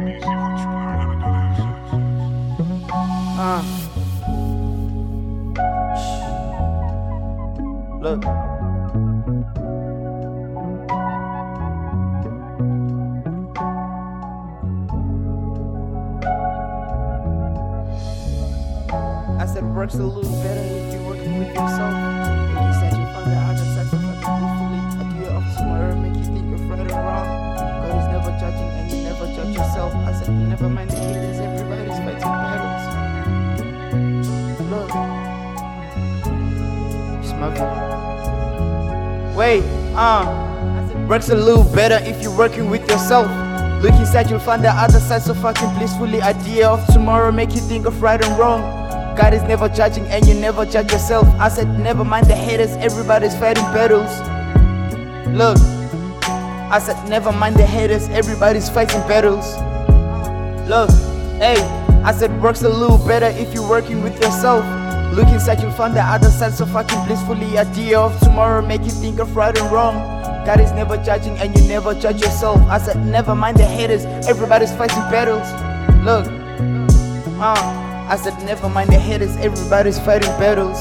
Look. I said work's a little better if you're working with yourself. Like you said, you found the other side so fucking beautifully. Idea of tomorrow make you think of right and wrong. God is never judging and you never judge yourself. I said never mind the haters, everybody's fighting battles. Look. It's my view. Wait, work's a little better if you're working with yourself. Look inside, you'll find the other side so fucking blissfully. Idea of tomorrow make you think of right and wrong. God is never judging and you never judge yourself. I said never mind the haters, everybody's fighting battles. Look, I said never mind the haters, everybody's fighting battles. Look, hey, I said work's a little better if you're working with yourself. Look inside, you'll find the other side so fucking blissfully. Idea of tomorrow make you think of right and wrong. God is never judging and you never judge yourself. I said never mind the haters, everybody's fighting battles. Look, I said never mind the haters, everybody's fighting battles.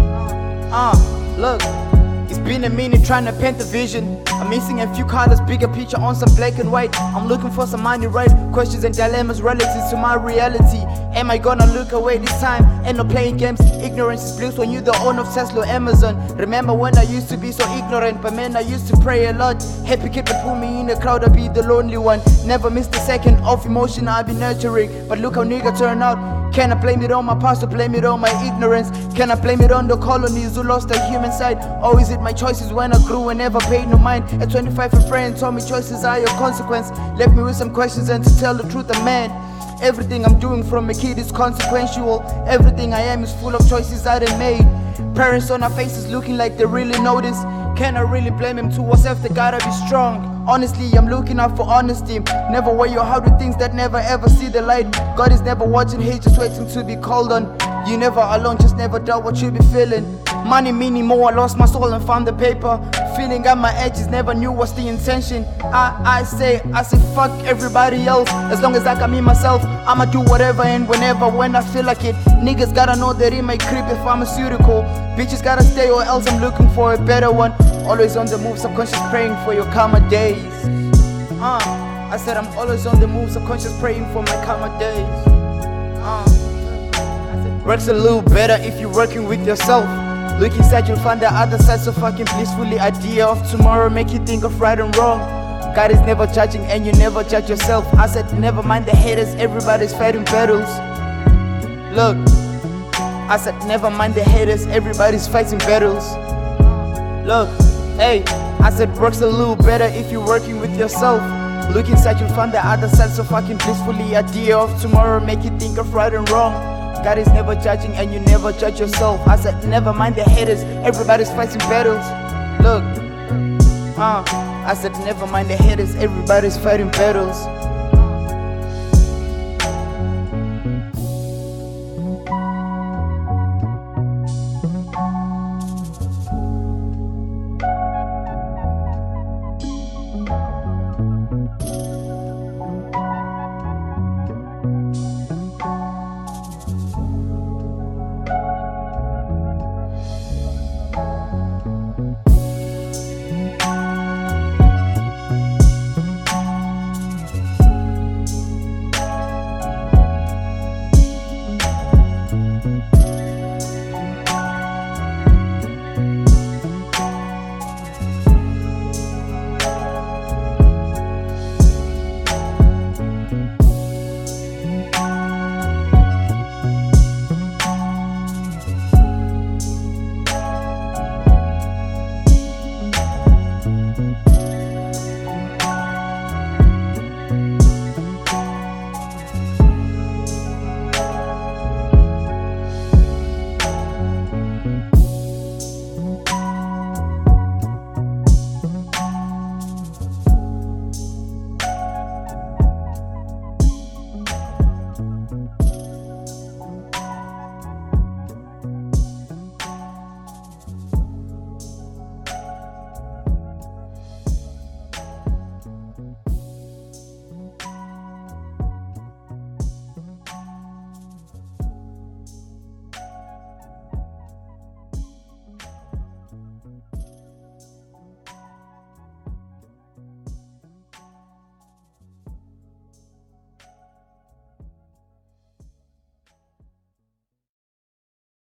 Look, it's been a minute trying to paint the vision. I'm missing a few colors, bigger picture on some black and white. I'm looking for some money, right? Questions and dilemmas relative to my reality. Am I gonna look away this time? Ain't no playing games, ignorance is bliss when you're the owner of Tesla or Amazon. Remember when I used to be so ignorant, but man I used to pray a lot. Happy kid to pull me in a crowd, I'll be the lonely one. Never missed a second of emotion I'll be nurturing. But look how nigga turn out. Can I blame it on my past or blame it on my ignorance? Can I blame it on the colonies who lost their human side? Or is it my choices when I grew and never paid no mind? At 25 a friend told me choices are your consequence. Left me with some questions and to tell the truth I'm mad. Everything I'm doing from a kid is consequential. Everything I am is full of choices I done made. Parents on our faces looking like they really notice. Can I really blame him? Towards after gotta be strong. Honestly, I'm looking out for honesty. Never wear your heart with things that never ever see the light. God is never watching, He's just waiting to be called on. You never alone, just never doubt what you be feeling. Money meaning more, I lost my soul and found the paper. Feeling at my edges, never knew what's the intention. I say fuck everybody else. As long as I got me myself, I'ma do whatever and whenever when I feel like it. Niggas gotta know that it may creep if pharmaceutical. Bitches gotta stay or else I'm looking for a better one. Always on the move, subconscious praying for your karma days. I said I'm always on the move, subconscious praying for my karma days. Work's a little better if you're working with yourself. Look inside, you'll find the other side so fucking blissfully. Idea of tomorrow make you think of right and wrong. God is never judging and you never judge yourself. I said never mind the haters, everybody's fighting battles. Look, I said never mind the haters, everybody's fighting battles. Look, hey, I said work's a little better if you're working with yourself. Look inside, you'll find the other side so fucking blissfully. Idea of tomorrow make you think of right and wrong. God is never judging and you never judge yourself. I said never mind the haters, everybody's fighting battles. Look, I said never mind the haters, everybody's fighting battles.